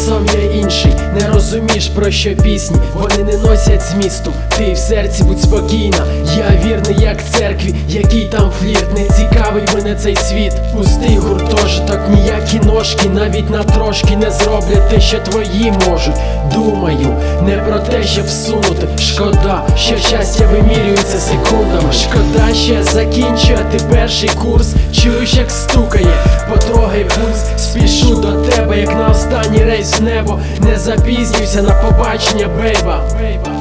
часом я інший, не розумієш, про що пісні, вони не носять змісту. Ти в серці будь спокійна, я вірний як церкві, який там флірт, не цікавий мене цей світ. Пустий гуртожиток, ніякі ножки навіть на трошки не зроблять те, що твої можуть. Думаю не про те, щоб всунути. Шкода, що щастя вимірюється секундами. Шкода ще закінчувати перший курс. Чуєш, як стукає, потрогай пульс. Спішу до тебе, як на останній рейс в небо. Не запізнюйся на побачення, бейба.